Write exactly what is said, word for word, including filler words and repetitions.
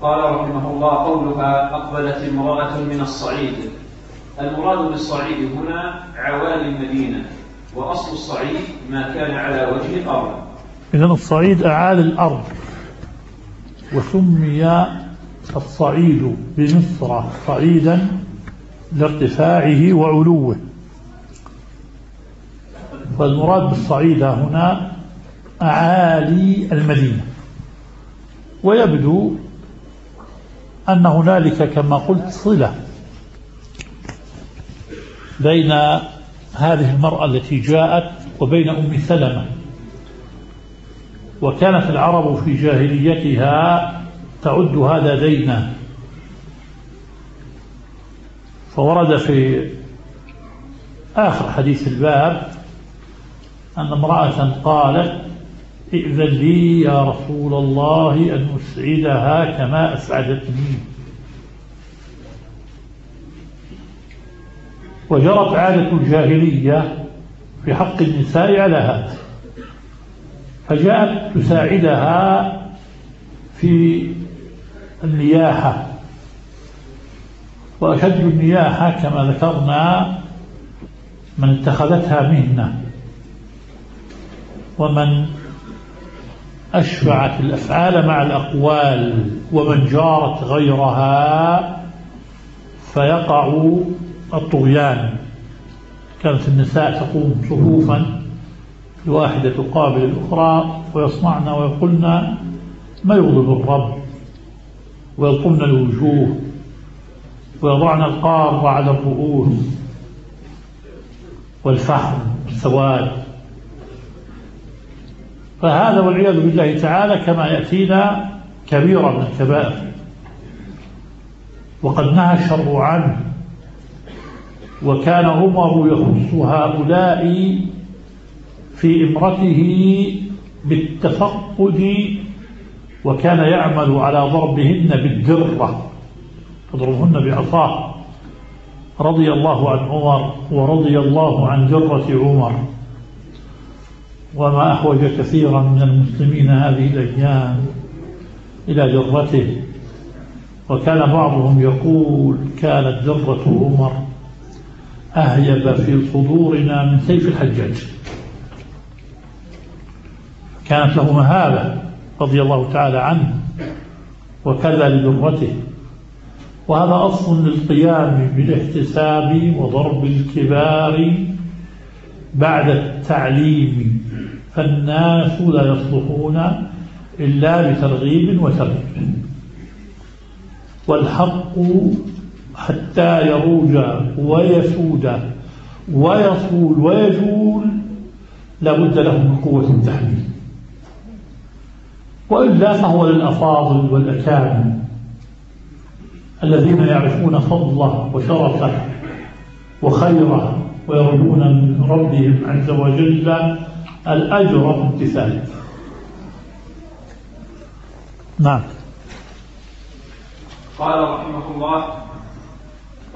قال رحمه الله: قولها أقبلت امرأة من الصعيد. المراد بالصعيد هنا عوالي المدينة، وأصل الصعيد ما كان على وجه الأرض. إذن الصعيد أعالي الأرض، وسمي الصعيد بمصر صعيدا لارتفاعه وعلوه. فالمراد بالصعيد هنا أعالي المدينة. ويبدو أن هنالك كما قلت صلة بين هذه المرأة التي جاءت وبين أم سلمة. وكانت العرب في جاهليتها تعد هذا دينا، فورد في آخر حديث الباب أن امرأة قالت: ائذن لي يا رسول الله أن أسعدها كما أسعدتني. وجرت عادة الجاهلية في حق النساء على هذا، فجاءت تساعدها في النياحة. وأشد النياحة كما ذكرنا من اتخذتها مهنة، ومن أشفعت الأفعال مع الأقوال، ومن جارت غيرها فيقع الطغيان. كانت النساء تقوم صفوفا، الواحدة تقابل الأخرى، ويصنعن ويقولن ما يغضب الرب، ويلطمن الوجوه، ويضعن القارة على الرؤوس والفحم والسواد. فهذا والعياذ بالله تعالى كما يأتينا كبيرة من الكبائر، وقد نهى الشرع عنه. وكان عمر يخص هؤلاء في إمرته بالتفقد، وكان يعمل على ضربهن بالدرة، تضربهن بعصاه، رضي الله عن عمر ورضي الله عن درة عمر. وما أحوج كثيرا من المسلمين هذه الأيام إلى درته. وكان بعضهم يقول: كانت درة عمر أهيب في صدورنا من سيف الحجاج. كانت له مهابة رضي الله تعالى عنه، وكذا لدرته. وهذا أصل للقيام بالاحتساب وضرب الكبار بعد التعليم، فالناس لا يصلحون إلا بترغيب وترهيب. والحق حتى يروج ويسود ويصول ويجول لابد له من قوة التحميل، وإلا فهو للأفاضل والأكارم الذين يعرفون فضله وشرفه وخيره، ويرجون من ربهم عز وجل الأجر في امتثاله. نعم. قال رحمه الله: